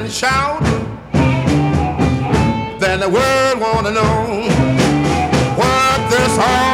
shout, then the world wanna know what this all